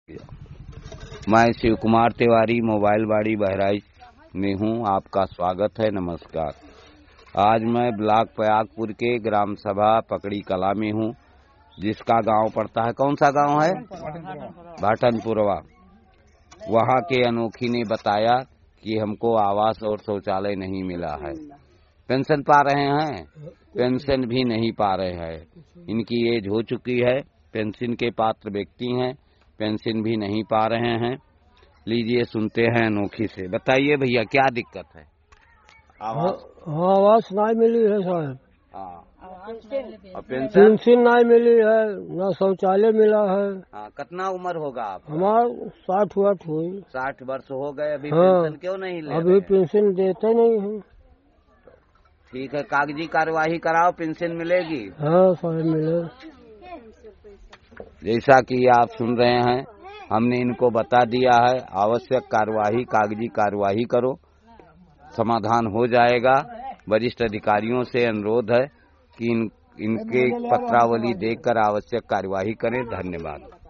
मैं शिव कुमार तिवारी मोबाइल बाड़ी बहराइच में हूँ। आपका स्वागत है। नमस्कार। आज मैं ब्लॉक प्रयागपुर के ग्राम सभा पकड़ी कला में हूँ, जिसका गांव पड़ता है, कौन सा गांव है? भाटनपुरवा। वहाँ के अनोखी ने बताया कि हमको आवास और शौचालय नहीं मिला है। पेंशन पा रहे हैं, पेंशन भी नहीं पा रहे हैं। इनकी एज हो चुकी है, पेंशन के पात्र व्यक्ति हैं, पेंशन भी नहीं पा रहे हैं। लीजिए सुनते हैं अनोखी से। बताइए भैया, क्या दिक्कत है? आवास नहीं मिली है साहब। पेंशन नहीं मिली है, न शौचालय मिला है। कितना उम्र होगा आप? हमारा 60 वर्ष हुई। 60 वर्ष हो गए, अभी पेंशन क्यों नहीं ले? अभी पेंशन देते नहीं है। ठीक है, कागजी कार्यवाही कराओ, पेंशन मिलेगी। हाँ साहब, मिले। जैसा कि आप सुन रहे हैं, हमने इनको बता दिया है, आवश्यक कार्यवाही, कागजी कार्यवाही करो, समाधान हो जाएगा। वरिष्ठ अधिकारियों से अनुरोध है कि इनके पत्रावली देखकर आवश्यक कार्यवाही करें। धन्यवाद।